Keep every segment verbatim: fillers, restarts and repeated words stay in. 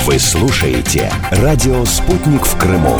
Вы слушаете радио «Спутник» в Крыму.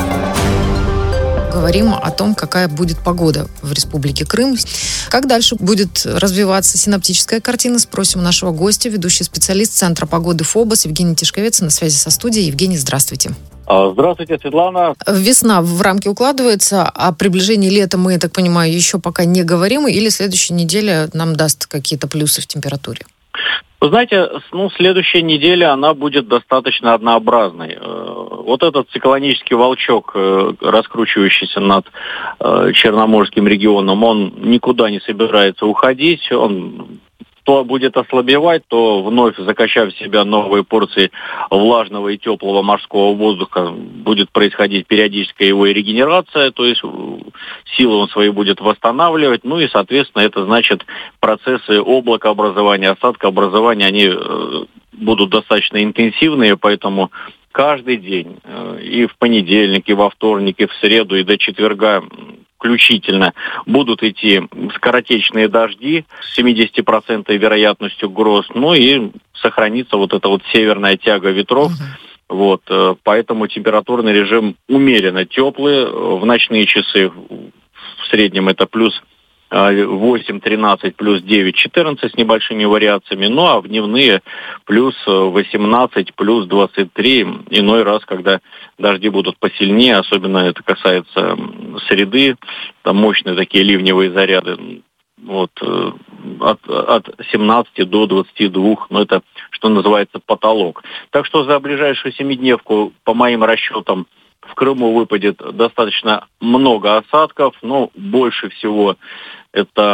Говорим о том, какая будет погода в Республике Крым. Как дальше будет развиваться синоптическая картина, спросим у нашего гостя, ведущий специалист Центра погоды ФОБОС Евгений Тишковец на связи со студией. Евгений, здравствуйте. Здравствуйте, Светлана. Весна в рамки укладывается, о приближении лета мы, я так понимаю, еще пока не говорим, или следующая неделя нам даст какие-то плюсы в температуре? Вы знаете, ну, следующая неделя, она будет достаточно однообразной. Вот этот циклонический волчок, раскручивающийся над Черноморским регионом, он никуда не собирается уходить, он то будет ослабевать, то вновь закачав в себя новые порции влажного и теплого морского воздуха, будет происходить периодическая его регенерация, то есть силы он свои будет восстанавливать, ну и, соответственно, это значит процессы облакообразования, осадкообразования, они будут достаточно интенсивные, поэтому каждый день, и в понедельник, и во вторник, и в среду, и до четверга включительно, будут идти скоротечные дожди с семьдесят процентов вероятностью гроз, ну и сохранится вот эта вот северная тяга ветров. Uh-huh. Вот, поэтому температурный режим умеренно теплый. В ночные часы в среднем это плюс восемь-тринадцать, плюс девять-четырнадцать с небольшими вариациями, ну а в дневные плюс восемнадцать, плюс двадцать три, иной раз, когда дожди будут посильнее, особенно это касается среды, там мощные такие ливневые заряды, вот, от, от семнадцати до двадцати двух, ну это, что называется, потолок. Так что за ближайшую семидневку, по моим расчетам, в Крыму выпадет достаточно много осадков, но больше всего это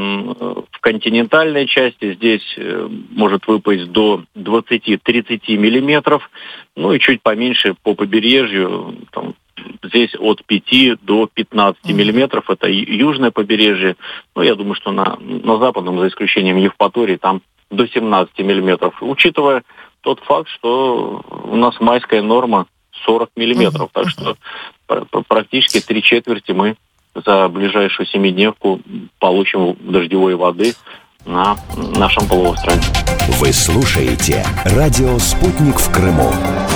в континентальной части. Здесь может выпасть до двадцати-тридцати миллиметров, ну и чуть поменьше по побережью, там, здесь от пяти до пятнадцати миллиметров. Это южное побережье. Ну, я думаю, что на, на западном, за исключением Евпатории, там до семнадцати миллиметров. Учитывая тот факт, что у нас майская норма сорок миллиметров. Так что практически три четверти мы за ближайшую семидневку получим дождевой воды на нашем полуострове. Вы слушаете радио «Спутник» в Крыму.